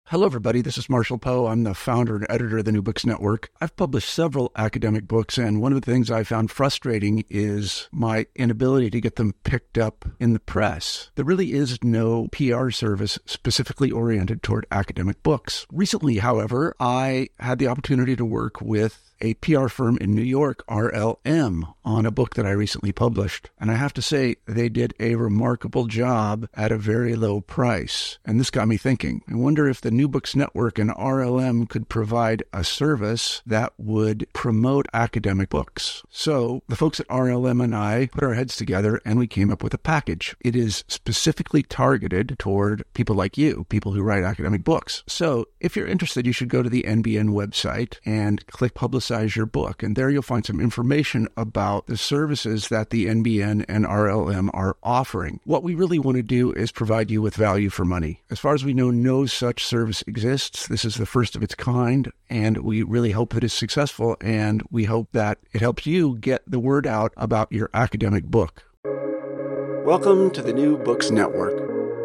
Hello, everybody. This is Marshall Poe. I'm the founder and editor of the New Books Network. I've published several academic books, and one of the things I found frustrating is my inability to get them picked up in the press. There really is no PR service specifically oriented toward academic books. Recently, however, I had the opportunity to work with a PR firm in New York, RLM, on a book that I recently published. And I have to say, they did a remarkable job at a very low price. And this got me thinking. I wonder if the New Books Network and RLM could provide a service that would promote academic books. So the folks at RLM and I put our heads together and we came up with a package. It is specifically targeted toward people like you, people who write academic books. So if you're interested, you should go to the NBN website and click Publicize Your Book. And there you'll find some information about the services that the NBN and RLM are offering. What we really want to do is provide you with value for money. As far as we know, no such service exists. This is the first of its kind, and we really hope that it's successful, and we hope that it helps you get the word out about your academic book. Welcome to the New Books Network.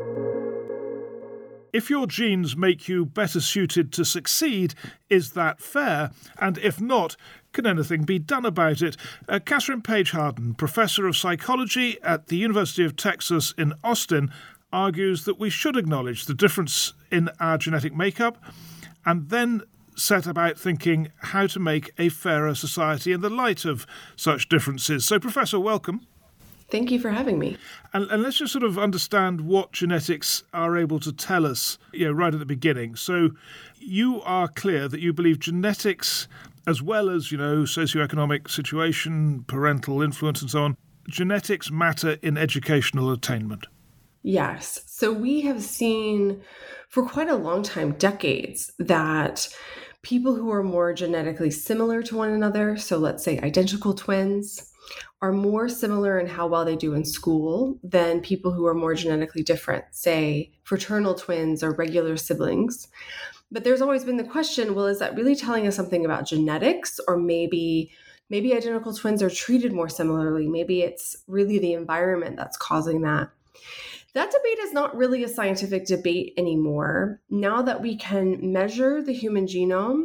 If your genes make you better suited to succeed, is that fair? And if not, can anything be done about it? Catherine Page Harden, Professor of Psychology at the University of Texas in Austin, argues that we should acknowledge the difference in our genetic makeup and then set about thinking how to make a fairer society in the light of such differences. So, Professor, welcome. Thank you for having me. And let's just sort of understand what genetics are able to tell us, right at the beginning. So you are clear that you believe genetics, as well as, socioeconomic situation, parental influence and so on, genetics matter in educational attainment. Yes. So we have seen for quite a long time, decades, that people who are more genetically similar to one another, so let's say identical twins, are more similar in how well they do in school than people who are more genetically different, say fraternal twins or regular siblings. But there's always been the question, well, is that really telling us something about genetics? Or maybe identical twins are treated more similarly. Maybe it's really the environment that's causing that. That debate is not really a scientific debate anymore. Now that we can measure the human genome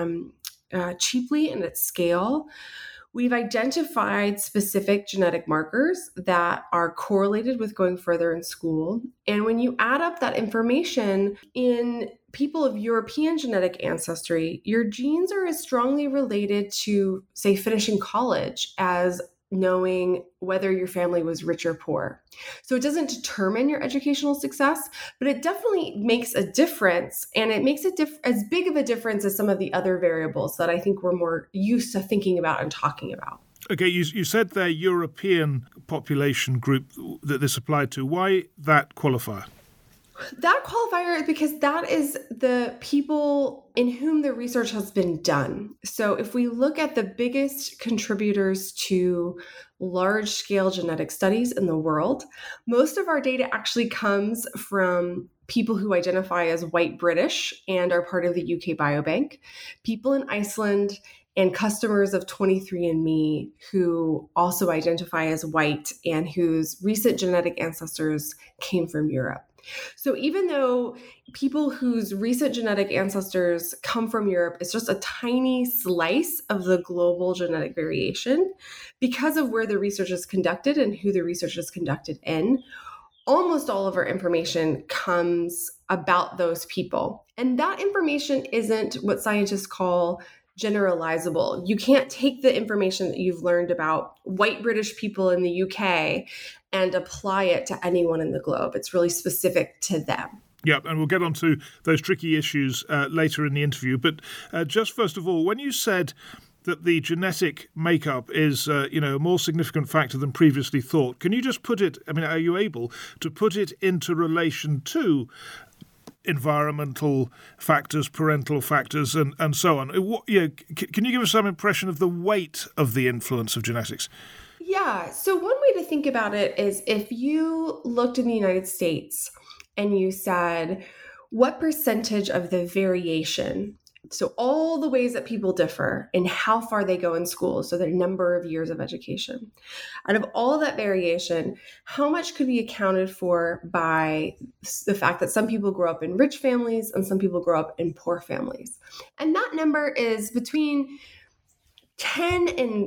cheaply and at scale, we've identified specific genetic markers that are correlated with going further in school. And when you add up that information in people of European genetic ancestry, your genes are as strongly related to, say, finishing college as knowing whether your family was rich or poor. So it doesn't determine your educational success, but it definitely makes a difference. And it makes it as big of a difference as some of the other variables that I think we're more used to thinking about and talking about. Okay, you said they're European population group that this applied to. Why that qualifier? That qualifier is because that is the people in whom the research has been done. So if we look at the biggest contributors to large-scale genetic studies in the world, most of our data actually comes from people who identify as white British and are part of the UK Biobank, people in Iceland, and customers of 23andMe who also identify as white and whose recent genetic ancestors came from Europe. So even though people whose recent genetic ancestors come from Europe is just a tiny slice of the global genetic variation, because of where the research is conducted and who the research is conducted in, almost all of our information comes about those people. And that information isn't what scientists call generalizable. You can't take the information that you've learned about white British people in the UK and apply it to anyone in the globe. It's really specific to them. Yeah, and we'll get on to those tricky issues later in the interview. But just first of all, when you said that the genetic makeup is, a more significant factor than previously thought, can you just put it, are you able to put it into relation to environmental factors, parental factors, and so on? Can you give us some impression of the weight of the influence of genetics? Yeah. So one way to think about it is if you looked in the United States and you said, what percentage of the variation So all the ways that people differ in how far they go in school, so their number of years of education. Out of all of that variation, how much could be accounted for by the fact that some people grow up in rich families and some people grow up in poor families? And that number is between 10 and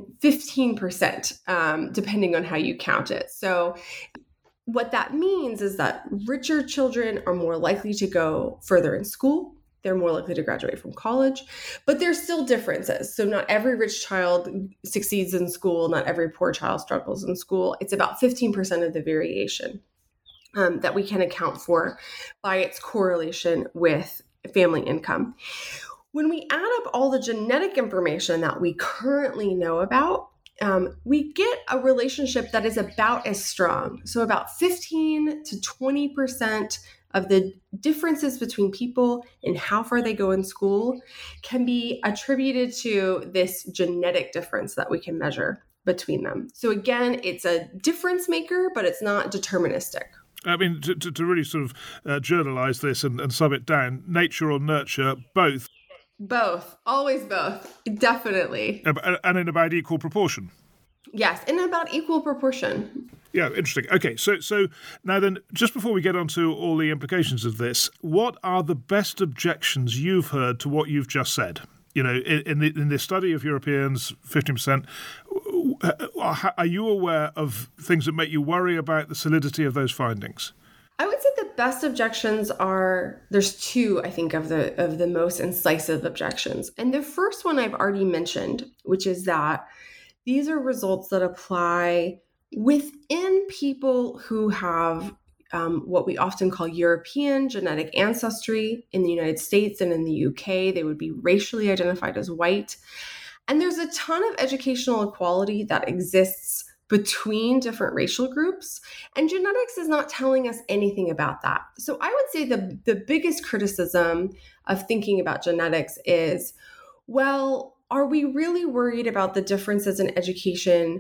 15%, depending on how you count it. So what that means is that richer children are more likely to go further in school. They're more likely to graduate from college, but there's still differences. So not every rich child succeeds in school. Not every poor child struggles in school. It's about 15% of the variation that we can account for by its correlation with family income. When we add up all the genetic information that we currently know about, we get a relationship that is about as strong. So about 15 to 20% of the differences between people and how far they go in school can be attributed to this genetic difference that we can measure between them. So again, it's a difference maker, but it's not deterministic. I mean, to really sort of journalize this and sum it down, nature or nurture, both? Both. Always both. Definitely. And in about equal proportion? Yes, in about equal proportion. Yeah, interesting. Okay, so now then, just before we get on to all the implications of this, what are the best objections you've heard to what you've just said? You know, in the study of Europeans, 15%, are you aware of things that make you worry about the solidity of those findings? I would say the best objections are, there's two, I think, of the most incisive objections. And the first one I've already mentioned, which is that these are results that apply within people who have what we often call European genetic ancestry. In the United States and in the UK, they would be racially identified as white. And there's a ton of educational equality that exists between different racial groups, and genetics is not telling us anything about that. So I would say the biggest criticism of thinking about genetics is, well, are we really worried about the differences in education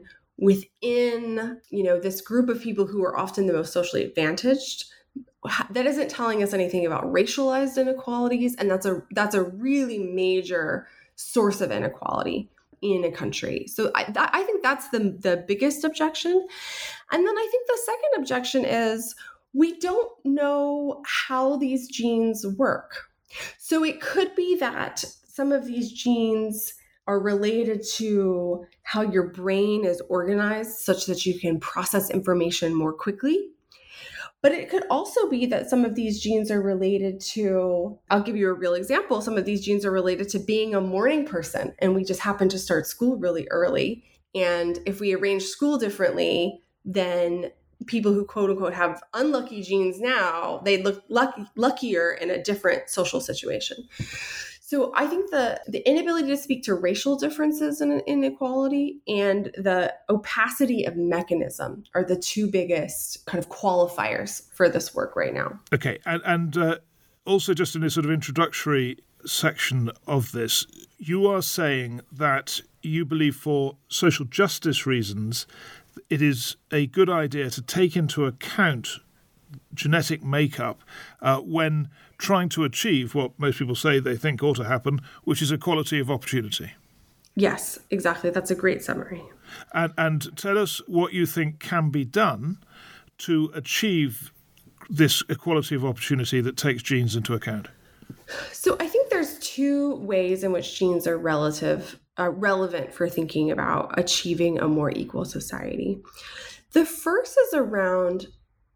within, this group of people who are often the most socially advantaged? That isn't telling us anything about racialized inequalities, and that's a really major source of inequality in a country. So I think that's the biggest objection. And then I think the second objection is we don't know how these genes work. So it could be that some of these genes are related to how your brain is organized such that you can process information more quickly. But it could also be that some of these genes are related to, I'll give you a real example, some of these genes are related to being a morning person, and we just happen to start school really early. And if we arrange school differently, then people who quote unquote have unlucky genes now, they look luckier in a different social situation. So I think the inability to speak to racial differences in inequality and the opacity of mechanism are the two biggest kind of qualifiers for this work right now. Okay, and also just in this sort of introductory section of this, you are saying that you believe for social justice reasons, it is a good idea to take into account genetic makeup when trying to achieve what most people say they think ought to happen, which is equality of opportunity. Yes, exactly. That's a great summary. And tell us what you think can be done to achieve this equality of opportunity that takes genes into account. So I think there's two ways in which genes are relevant for thinking about achieving a more equal society. The first is around,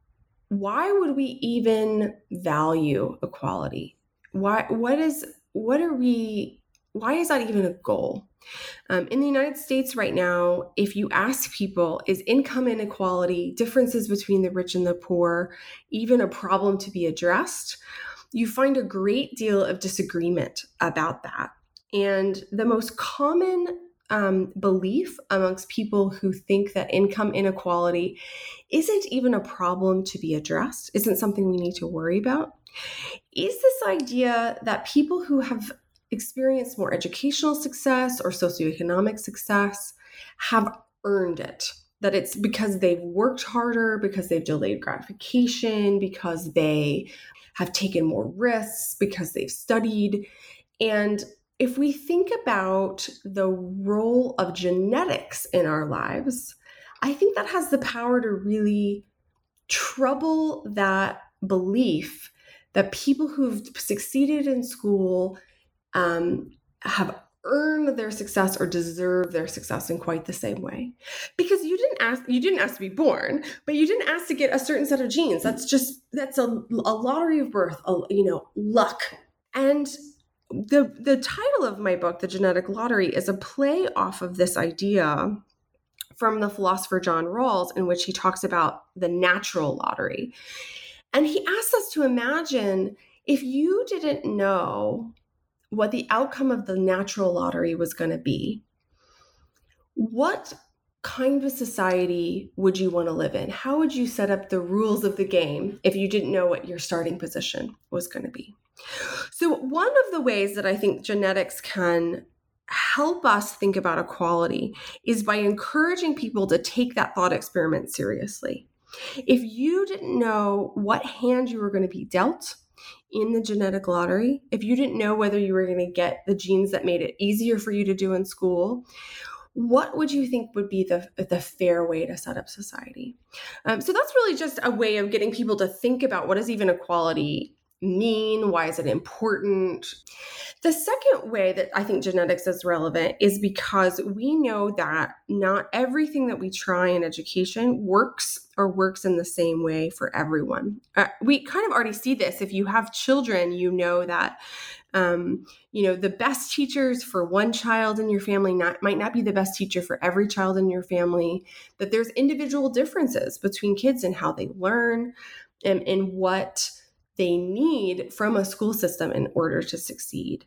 why would we even value equality? Why is that even a goal? In the United States right now, if you ask people, is income inequality, differences between the rich and the poor, even a problem to be addressed? You find a great deal of disagreement about that. And the most common belief amongst people who think that income inequality isn't even a problem to be addressed, isn't something we need to worry about, is this idea that people who have experienced more educational success or socioeconomic success have earned it. That it's because they've worked harder, because they've delayed gratification, because they have taken more risks, because they've studied. And if we think about the role of genetics in our lives, I think that has the power to really trouble that belief that people who've succeeded in school have earned their success or deserve their success in quite the same way. Because you didn't ask to be born, but you didn't ask to get a certain set of genes. That's a lottery of birth, luck. And the title of my book, The Genetic Lottery, is a play off of this idea from the philosopher John Rawls, in which he talks about the natural lottery. And he asks us to imagine if you didn't know what the outcome of the natural lottery was going to be, what kind of society would you want to live in? How would you set up the rules of the game if you didn't know what your starting position was going to be? So one of the ways that I think genetics can help us think about equality is by encouraging people to take that thought experiment seriously. If you didn't know what hand you were going to be dealt in the genetic lottery, if you didn't know whether you were going to get the genes that made it easier for you to do in school, what would you think would be the fair way to set up society? So that's really just a way of getting people to think about what does even equality mean? Why is it important? The second way that I think genetics is relevant is because we know that not everything that we try in education works in the same way for everyone. We kind of already see this. If you have children, you know that the best teachers for one child in your family might not be the best teacher for every child in your family, that there's individual differences between kids and how they learn and what they need from a school system in order to succeed.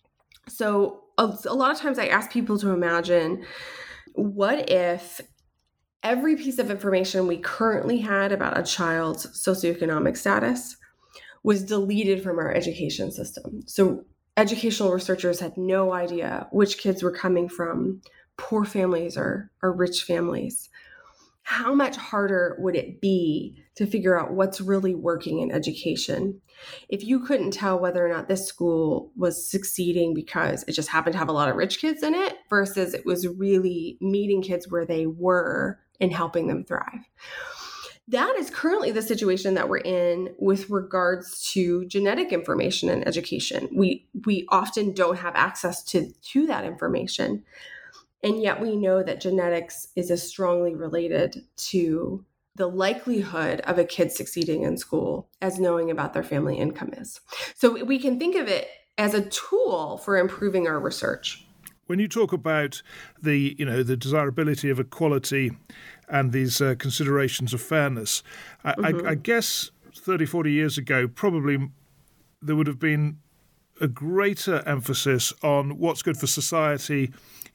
So a lot of times I ask people to imagine, what if every piece of information we currently had about a child's socioeconomic status was deleted from our education system? So educational researchers had no idea which kids were coming from poor families or rich families. How much harder would it be to figure out what's really working in education if you couldn't tell whether or not this school was succeeding because it just happened to have a lot of rich kids in it versus it was really meeting kids where they were and helping them thrive? That is currently the situation that we're in with regards to genetic information in education. We often don't have access to that information. And yet we know that genetics is as strongly related to the likelihood of a kid succeeding in school as knowing about their family income is. So we can think of it as a tool for improving our research. When you talk about the desirability of equality and these considerations of fairness, I guess 30, 40 years ago, probably there would have been a greater emphasis on what's good for society.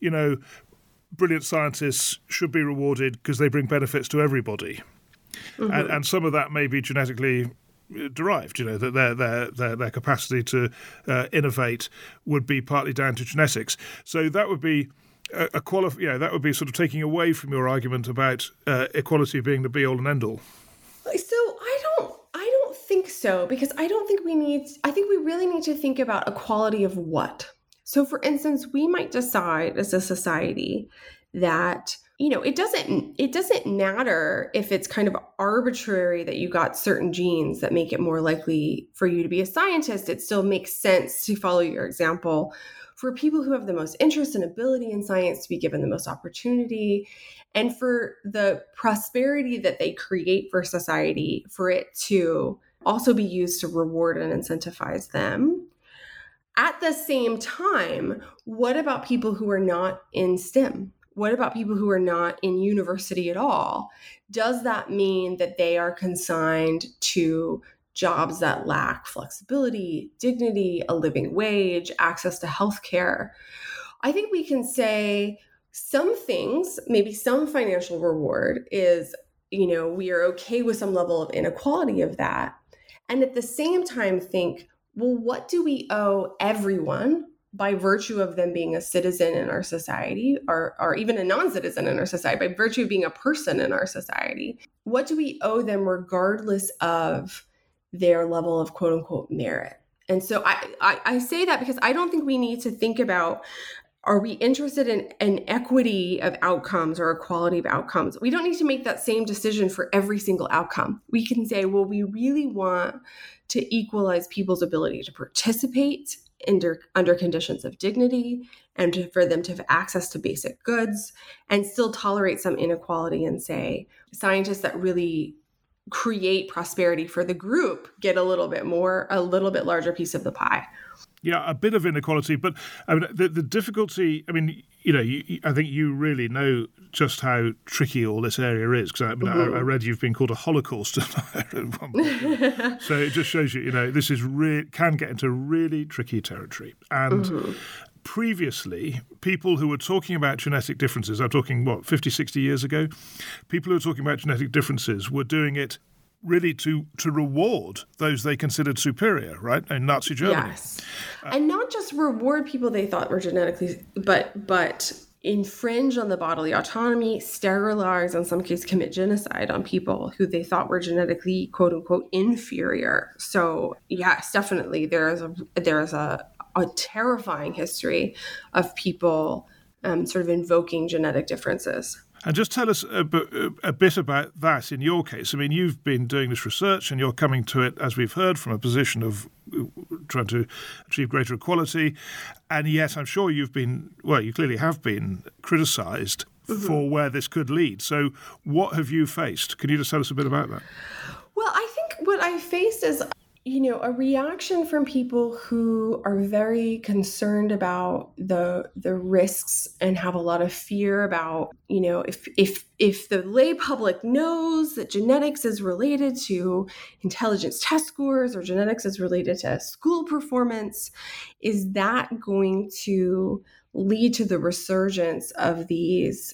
Brilliant scientists should be rewarded because they bring benefits to everybody. Mm-hmm. And some of that may be genetically derived, that their capacity to innovate would be partly down to genetics. So that would be that would be sort of taking away from your argument about equality being the be all and end all. So I don't think so, because I think we really need to think about equality of what. So for instance, we might decide as a society that, it doesn't matter if it's kind of arbitrary that you got certain genes that make it more likely for you to be a scientist. It still makes sense to follow your example for people who have the most interest and ability in science to be given the most opportunity, and for the prosperity that they create for society, for it to also be used to reward and incentivize them. At the same time, what about people who are not in STEM? What about people who are not in university at all? Does that mean that they are consigned to jobs that lack flexibility, dignity, a living wage, access to healthcare? I think we can say some things, maybe some financial reward is, we are okay with some level of inequality of that. And at the same time think, well, what do we owe everyone by virtue of them being a citizen in our society, or even a non-citizen in our society, by virtue of being a person in our society? What do we owe them regardless of their level of quote unquote merit? And so I say that because I don't think we need to think about, are we interested in an equity of outcomes or equality of outcomes? We don't need to make that same decision for every single outcome. We can say, well, we really want to equalize people's ability to participate under conditions of dignity, and for them to have access to basic goods, and still tolerate some inequality, and say scientists that really create prosperity for the group get a little bit larger piece of the pie. Yeah, a bit of inequality, but I mean, the difficulty, I mean, I think you really know just how tricky all this area is, because I read you've been called a Holocaust denier at one point. So it just shows you, this is can get into really tricky territory. And previously, people who were talking about genetic differences, I'm talking, 50, 60 years ago, people who were talking about genetic differences were doing it really to reward those they considered superior, right? In Nazi Germany. Yes. And not just reward people they thought were genetically, but infringe on the bodily autonomy, sterilize, in some cases commit genocide on people who they thought were genetically, quote unquote, inferior. So yes, definitely there is a terrifying history of people sort of invoking genetic differences. And just tell us a bit about that in your case. I mean, you've been doing this research and you're coming to it, as we've heard, from a position of trying to achieve greater equality. And yet I'm sure you clearly have been criticised for where this could lead. So what have you faced? Can you just tell us a bit about that? Well, I think what I faced is a reaction from people who are very concerned about the risks and have a lot of fear about, if the lay public knows that genetics is related to intelligence test scores or genetics is related to school performance, is that going to lead to the resurgence of these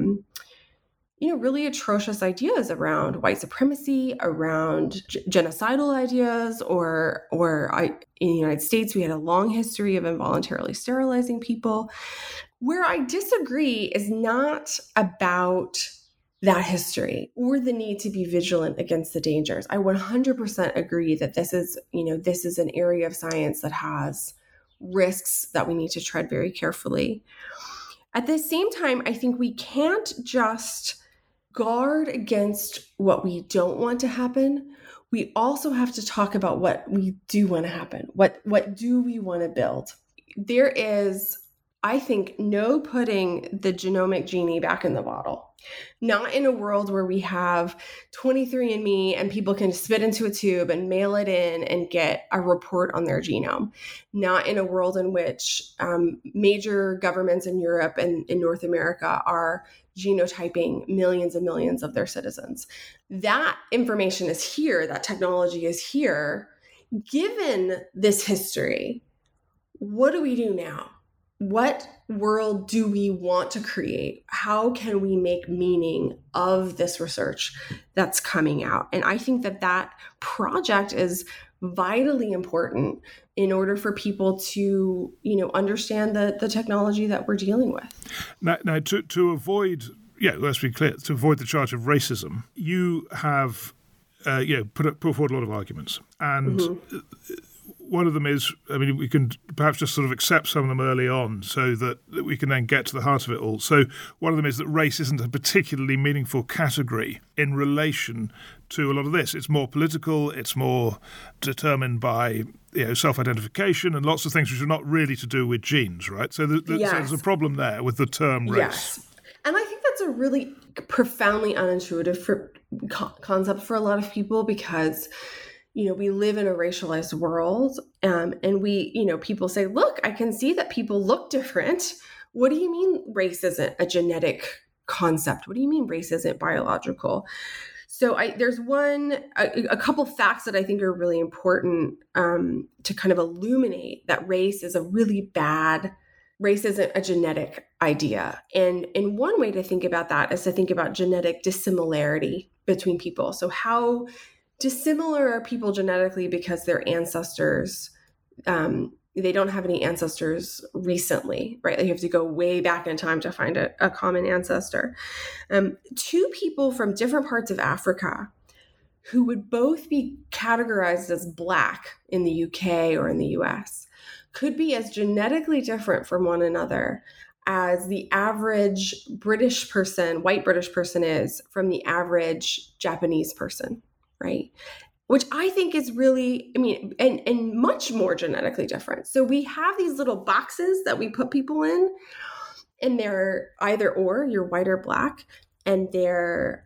really atrocious ideas around white supremacy, around genocidal ideas, or in the United States, we had a long history of involuntarily sterilizing people. Where I disagree is not about that history or the need to be vigilant against the dangers. I 100% agree that this is an area of science that has risks that we need to tread very carefully. At the same time, I think we can't just guard against what we don't want to happen. We also have to talk about what we do want to happen. What do we want to build? There is, I think, no putting the genomic genie back in the bottle. Not in a world where we have 23andMe and people can spit into a tube and mail it in and get a report on their genome. Not in a world in which major governments in Europe and in North America are genotyping millions and millions of their citizens. That information is here. That technology is here. Given this history, what do we do now? What world do we want to create? How can we make meaning of this research that's coming out? And I think that project is vitally important in order for people to, understand the technology that we're dealing with. Now to avoid, let's be clear, to avoid the charge of racism, you have, put forward a lot of arguments. And one of them is, we can perhaps just sort of accept some of them early on so that we can then get to the heart of it all. So one of them is that race isn't a particularly meaningful category in relation to a lot of this. It's more political, it's more determined by self-identification and lots of things which are not really to do with genes, right? So there's a problem there with the term race. Yes. And I think that's a really profoundly unintuitive concept for a lot of people because we live in a racialized world, and people say, look, I can see that people look different. What do you mean race isn't a genetic concept? What do you mean race isn't biological? So there's a couple facts that I think are really important to kind of illuminate that race isn't a genetic idea. And one way to think about that is to think about genetic dissimilarity between people. So how dissimilar are people genetically because their ancestors, they don't have any ancestors recently, right? They have to go way back in time to find a common ancestor. Two people from different parts of Africa who would both be categorized as Black in the UK or in the US could be as genetically different from one another as the average British person, white British person, is from the average Japanese person, right? Which I think is really, and much more genetically different. So we have these little boxes that we put people in, and they're either or, you're white or Black, and they're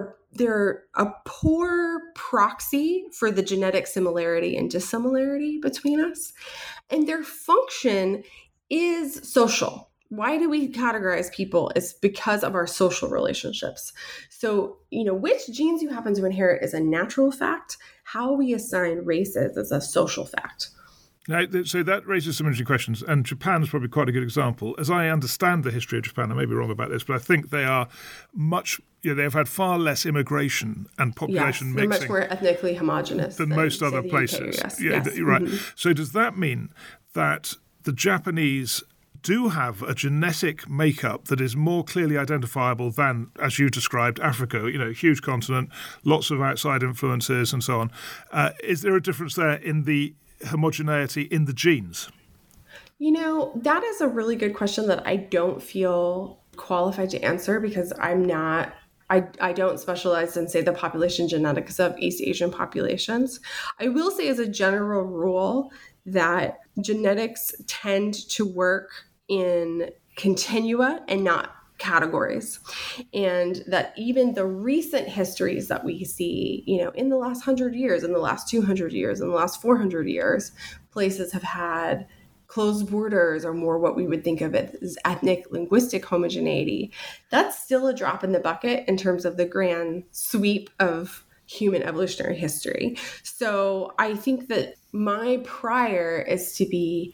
a poor proxy for the genetic similarity and dissimilarity between us. And their function is social. Why do we categorize people? It's because of our social relationships. So, which genes you happen to inherit is a natural fact. How we assign races is a social fact. Now, so that raises some interesting questions, and Japan is probably quite a good example. As I understand the history of Japan, I may be wrong about this, but I think they are much, they've had far less immigration and population mixing. They're much more ethnically homogenous than most other places. UK, yes. Right. Mm-hmm. So does that mean that the Japanese do have a genetic makeup that is more clearly identifiable than, as you described, Africa, huge continent, lots of outside influences and so on? Is there a difference there in the homogeneity in the genes? That is a really good question that I don't feel qualified to answer because I don't specialize in, say, the population genetics of East Asian populations. I will say as a general rule that genetics tend to work in continua and not categories. And that even the recent histories that we see, in the last 100 years, in the last 200 years, in the last 400 years, places have had closed borders or more what we would think of as ethnic linguistic homogeneity. That's still a drop in the bucket in terms of the grand sweep of human evolutionary history. So I think that my prior is to be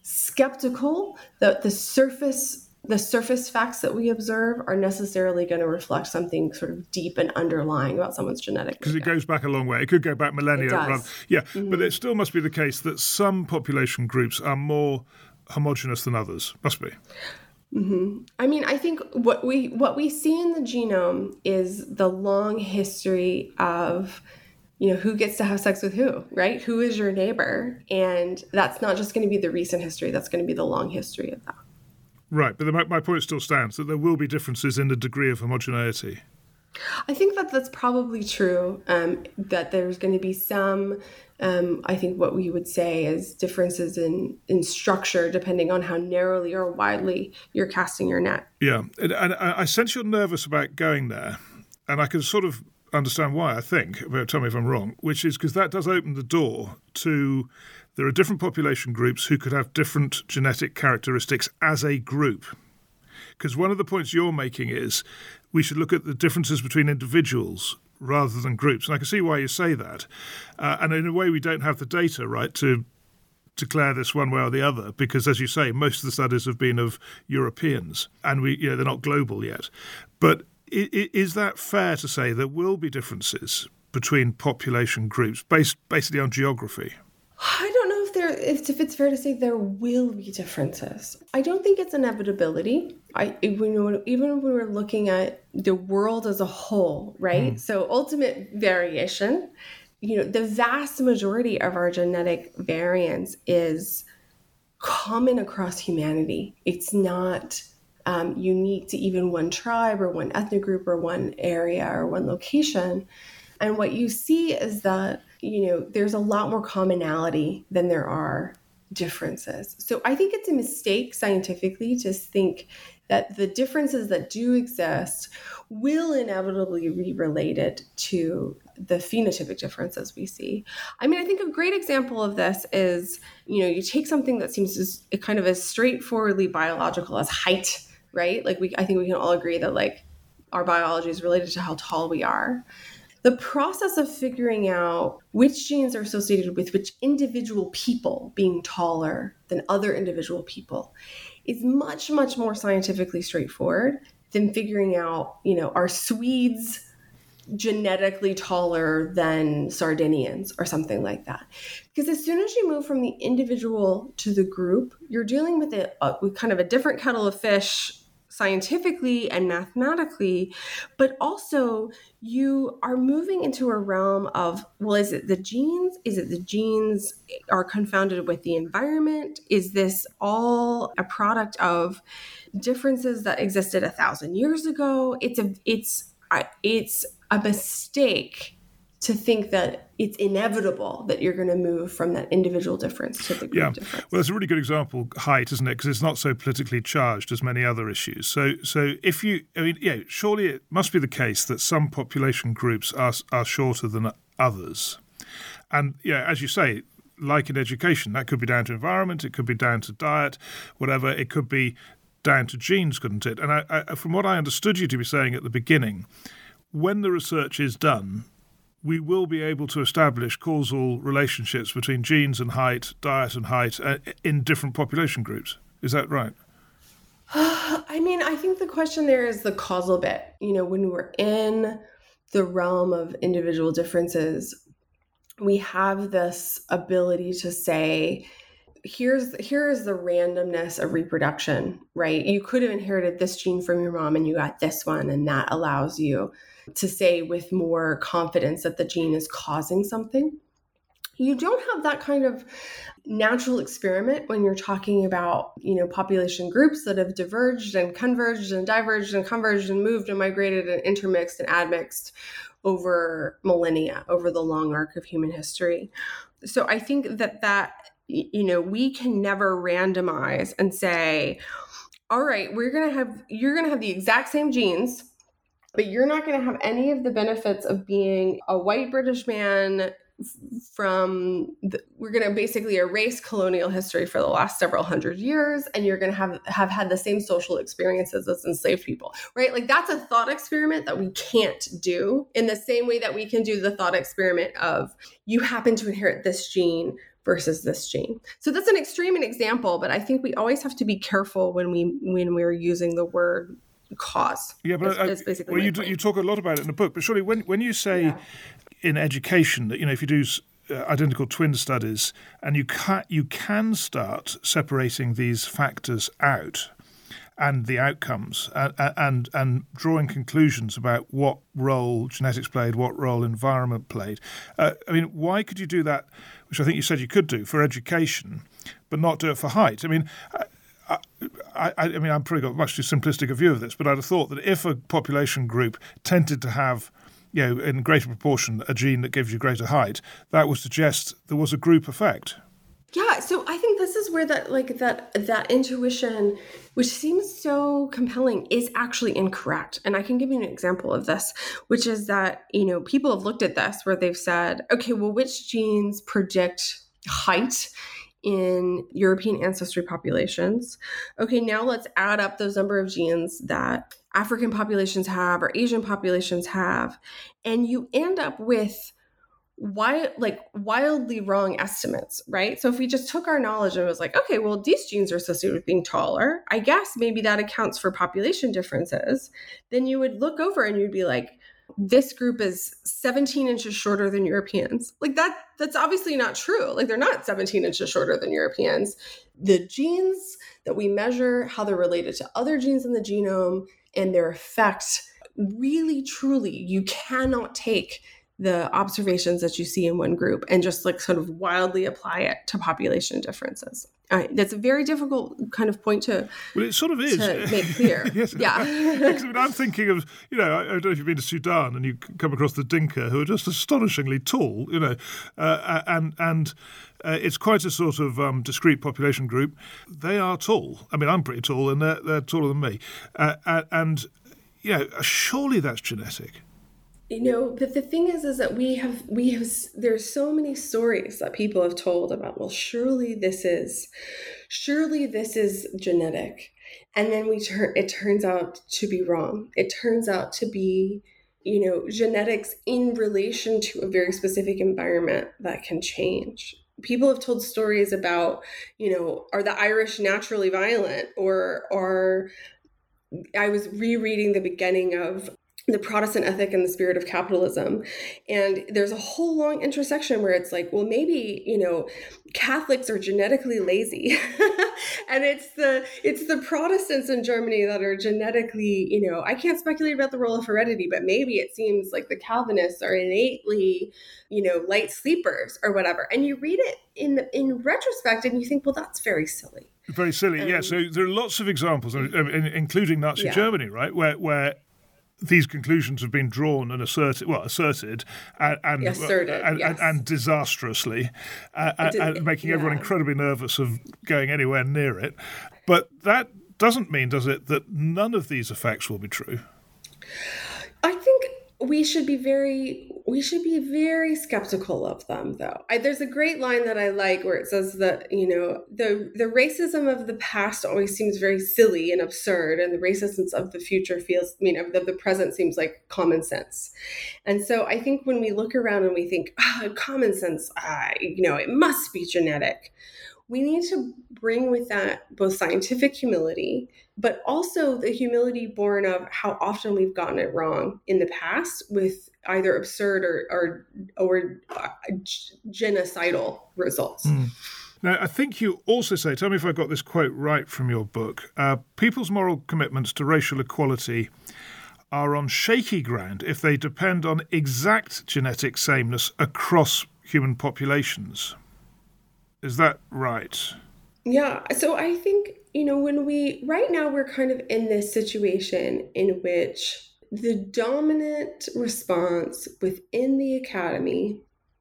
skeptical that the surface facts that we observe are necessarily going to reflect something sort of deep and underlying about someone's genetic. Because it goes back a long way. It could go back millennia. It does. Mm-hmm. But it still must be the case that some population groups are more homogenous than others. Must be. Mm-hmm. I think what we see in the genome is the long history of who gets to have sex with who, right? Who is your neighbor? And that's not just going to be the recent history. That's going to be the long history of that. Right, but my point still stands, that there will be differences in the degree of homogeneity. I think that that's probably true, that there's going to be some, I think what we would say is differences in structure, depending on how narrowly or widely you're casting your net. Yeah, and I sense you're nervous about going there, and I can sort of understand why, I think, but tell me if I'm wrong, which is because that does open the door to, there are different population groups who could have different genetic characteristics as a group. Because one of the points you're making is we should look at the differences between individuals rather than groups. And I can see why you say that. And in a way, we don't have the data, right, to declare this one way or the other, because, as you say, most of the studies have been of Europeans, and they're not global yet. But is that fair to say there will be differences between population groups based basically on geography? I don't know if it's fair to say there will be differences. I don't think it's inevitability. Even when we're looking at the world as a whole, right? So ultimate variation, the vast majority of our genetic variance is common across humanity. It's not unique to even one tribe or one ethnic group or one area or one location. And what you see is that, there's a lot more commonality than there are differences. So I think it's a mistake scientifically to think that the differences that do exist will inevitably be related to the phenotypic differences we see. I think a great example of this is, you take something that seems kind of as straightforwardly biological as height, right? I think we can all agree that our biology is related to how tall we are. The process of figuring out which genes are associated with which individual people being taller than other individual people is much, much more scientifically straightforward than figuring out, are Swedes genetically taller than Sardinians or something like that. Because as soon as you move from the individual to the group, you're dealing with kind of a different kettle of fish scientifically and mathematically, but also you are moving into a realm of, well, is it the genes? Is it the genes are confounded with the environment? Is this all a product of differences that existed 1,000 years ago? It's a mistake to think that it's inevitable that you're going to move from that individual difference to the group difference. Well, that's a really good example, height, isn't it? Because it's not so politically charged as many other issues. So if surely it must be the case that some population groups are shorter than others. And as you say, like in education, that could be down to environment, it could be down to diet, whatever. It could be down to genes, couldn't it? And I, from what I understood you to be saying at the beginning, when the research is done, we will be able to establish causal relationships between genes and height, diet and height, in different population groups. Is that right? I mean, I think the question there is the causal bit. When we're in the realm of individual differences, we have this ability to say, here is the randomness of reproduction, right? You could have inherited this gene from your mom and you got this one, and that allows you to say with more confidence that the gene is causing something. You don't have that kind of natural experiment when you're talking about, population groups that have diverged and converged and diverged and converged and moved and migrated and intermixed and admixed over millennia, over the long arc of human history. So I think that we can never randomize and say, all right, you're going to have the exact same genes, but you're not going to have any of the benefits of being a white British man we're going to basically erase colonial history for the last several hundred years, and you're going to have had the same social experiences as enslaved people, right? Like, that's a thought experiment that we can't do in the same way that we can do the thought experiment of you happen to inherit this gene versus this gene. So that's an extreme example, but I think we always have to be careful when we're using the word cause. Yeah, but you talk a lot about it in the book. But surely, when you say in education that if you do identical twin studies and you can start separating these factors out and the outcomes and drawing conclusions about what role genetics played, what role environment played. Why could you do that? Which I think you said you could do for education, but not do it for height. I'm probably got much too simplistic a view of this, but I'd have thought that if a population group tended to have, in greater proportion, a gene that gives you greater height, that would suggest there was a group effect. Yeah, so I think this is where that intuition, which seems so compelling, is actually incorrect. And I can give you an example of this, which is that, people have looked at this where they've said, okay, well, which genes predict height in European ancestry populations? Okay, now let's add up those number of genes that African populations have or Asian populations have, and you end up with wildly wrong estimates, right? So if we just took our knowledge and was like, okay, well, these genes are associated with being taller, I guess maybe that accounts for population differences, then you would look over and you'd be like, this group is 17 inches shorter than Europeans. Like that's obviously not true. Like, they're not 17 inches shorter than Europeans. The genes that we measure, how they're related to other genes in the genome and their effect, really, truly, you cannot take the observations that you see in one group and just sort of wildly apply it to population differences. That's a very difficult kind of point to. Well, it sort of is. To make clear. Yes. Yeah. I'm thinking of, I don't know if you've been to Sudan and you come across the Dinka, who are just astonishingly tall, and it's quite a sort of discrete population group. They are tall. I'm pretty tall, and they're taller than me. Surely that's genetic. But the thing is that we have there's so many stories that people have told about, well, surely this is genetic. And then it turns out to be wrong. It turns out to be, genetics in relation to a very specific environment that can change. People have told stories about, are the Irish naturally violent, or I was rereading the beginning of the Protestant ethic and the spirit of capitalism. And there's a whole long intersection where it's like, well, maybe, Catholics are genetically lazy. And it's the Protestants in Germany that are genetically, I can't speculate about the role of heredity, but maybe it seems like the Calvinists are innately, light sleepers or whatever. And you read it in retrospect and you think, well, that's very silly. Very silly, yeah. So there are lots of examples, including Nazi Germany, right, where these conclusions have been drawn and asserted and disastrously, making everyone incredibly nervous of going anywhere near it. But that doesn't mean, does it, that none of these effects will be true? I think we should be very skeptical of them, though. There's a great line that I like where it says that, the racism of the past always seems very silly and absurd, and the racism of the future of the present seems like common sense. And so I think when we look around and we think, common sense, it must be genetic, we need to bring with that both scientific humility, but also the humility born of how often we've gotten it wrong in the past with either absurd or genocidal results. Now, I think you also say, tell me if I got this quote right from your book, people's moral commitments to racial equality are on shaky ground if they depend on exact genetic sameness across human populations. Is that right? Yeah. So I think, right now we're kind of in this situation in which the dominant response within the academy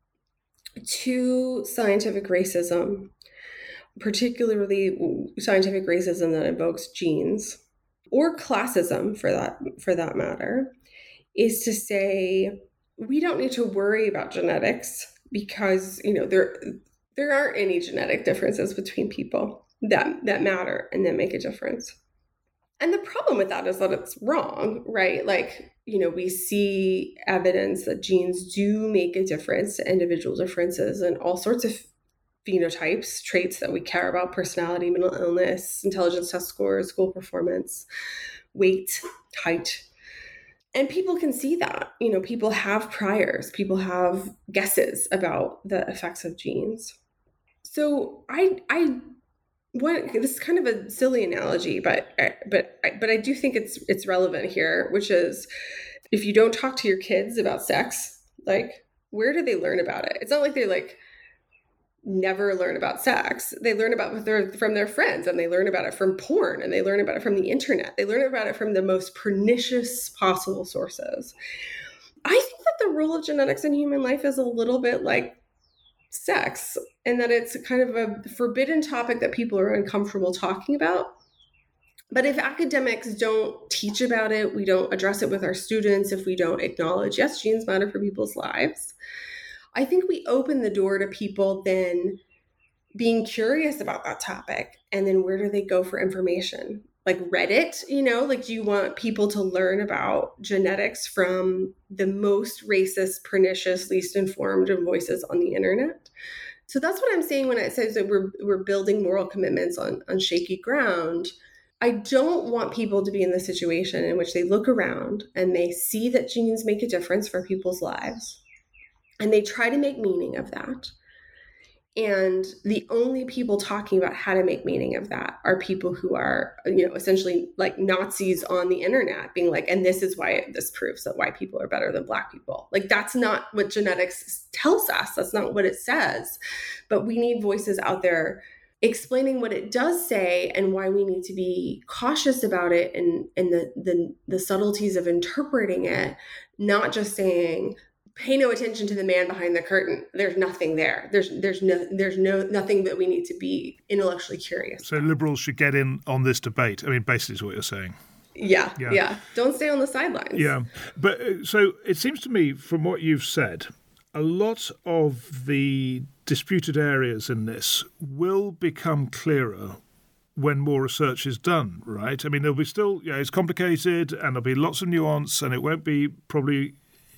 to scientific racism, particularly scientific racism that invokes genes, or classism for that matter, is to say, we don't need to worry about genetics because, there aren't any genetic differences between people that matter and that make a difference. And the problem with that is that it's wrong, right? Like, we see evidence that genes do make a difference to individual differences and all sorts of phenotypes, traits that we care about: personality, mental illness, intelligence test scores, school performance, weight, height. And people can see that, people have priors, people have guesses about the effects of genes. So this is kind of a silly analogy, but I do think it's relevant here, which is if you don't talk to your kids about sex, like, where do they learn about it? It's not like they never learn about sex. They learn about it from their friends, and they learn about it from porn, and they learn about it from the internet. They learn about it from the most pernicious possible sources. I think that the role of genetics in human life is a little bit like sex, and that it's kind of a forbidden topic that people are uncomfortable talking about. But if academics don't teach about it, we don't address it with our students, if we don't acknowledge, yes, genes matter for people's lives, I think we open the door to people then being curious about that topic. And then where do they go for information? Like Reddit, do you want people to learn about genetics from the most racist, pernicious, least informed voices on the internet? So that's what I'm saying when it says that we're building moral commitments on shaky ground. I don't want people to be in the situation in which they look around and they see that genes make a difference for people's lives, and they try to make meaning of that. And the only people talking about how to make meaning of that are people who are, essentially like Nazis on the internet being like, and this is why this proves that white people are better than Black people. Like, that's not what genetics tells us. That's not what it says. But we need voices out there explaining what it does say and why we need to be cautious about it and the subtleties of interpreting it, not just saying, pay no attention to the man behind the curtain. There's nothing there. There's nothing that we need to be intellectually curious. So liberals should get in on this debate. I mean, basically is what you're saying. Yeah. Don't stay on the sidelines. Yeah. But so it seems to me from what you've said, a lot of the disputed areas in this will become clearer when more research is done, right? I mean, there'll be still, it's complicated and there'll be lots of nuance, and it won't be probably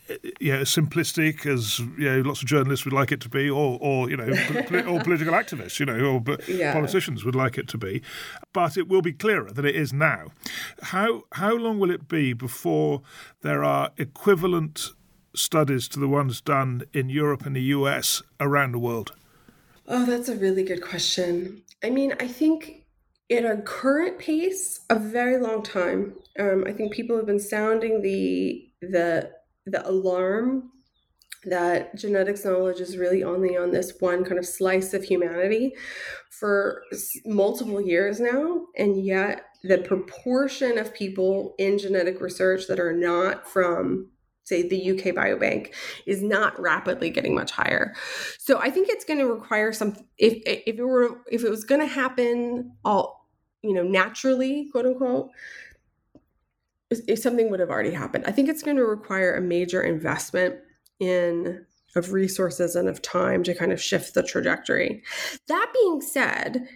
as simplistic as lots of journalists would like it to be, or or political activists, politicians would like it to be. But it will be clearer than it is now. How long will it be before there are equivalent studies to the ones done in Europe and the US around the world? Oh, that's a really good question. I mean, I think at our current pace, a very long time. I think people have been sounding the alarm that genetics knowledge is really only on this one kind of slice of humanity for multiple years now, and yet the proportion of people in genetic research that are not from, say, the UK Biobank is not rapidly getting much higher. So I think it's going to require some. If it was going to happen all naturally, quote unquote, if something would have already happened. I think it's going to require a major investment of resources and of time to kind of shift the trajectory. That being said,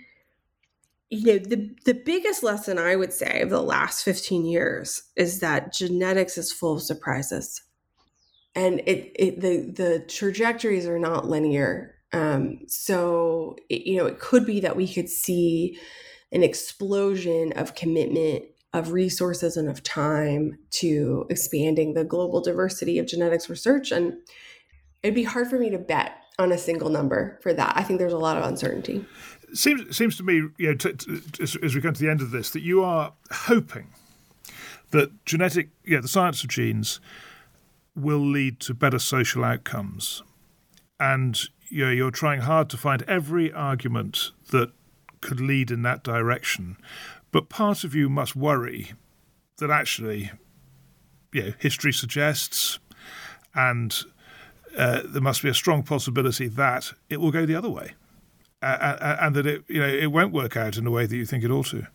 the biggest lesson I would say of the last 15 years is that genetics is full of surprises, and the trajectories are not linear. So it could be that we could see an explosion of commitment of resources and of time to expanding the global diversity of genetics research. And it'd be hard for me to bet on a single number for that. I think there's a lot of uncertainty. Seems to me, as we come to the end of this, that you are hoping that the science of genes will lead to better social outcomes. And you're trying hard to find every argument that could lead in that direction. But part of you must worry that actually, history suggests, and there must be a strong possibility that it will go the other way, and that it won't work out in the way that you think it ought to.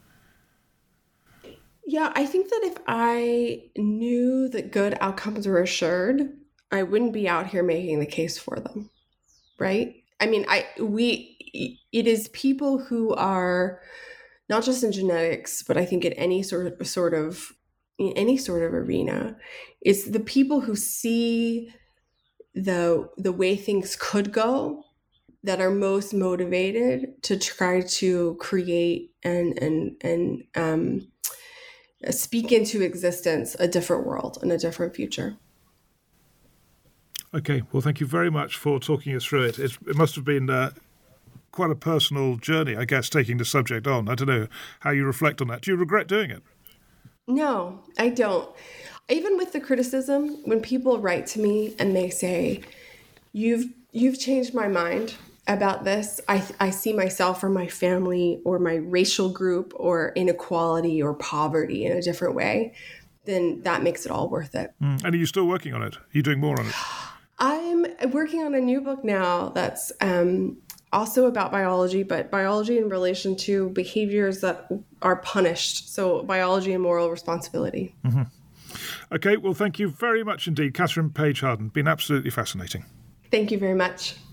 Yeah, I think that if I knew that good outcomes were assured, I wouldn't be out here making the case for them, right? I mean, it is people who are not just in genetics, but I think in any sort of arena, it's the people who see the way things could go that are most motivated to try to create and speak into existence a different world and a different future. Okay, well, thank you very much for talking us through it. It must have been quite a personal journey, I guess, taking the subject on. I don't know how you reflect on that. Do you regret doing it? No, I don't. Even with the criticism, when people write to me and they say, you've changed my mind about this, I see myself or my family or my racial group or inequality or poverty in a different way, then that makes it all worth it. And are you still working on it? Are you doing more on it? I'm working on a new book now that's also about biology, but biology in relation to behaviors that are punished. So biology and moral responsibility. Mm-hmm. Okay, well, thank you very much indeed, Catherine Page Harden. Been absolutely fascinating. Thank you very much.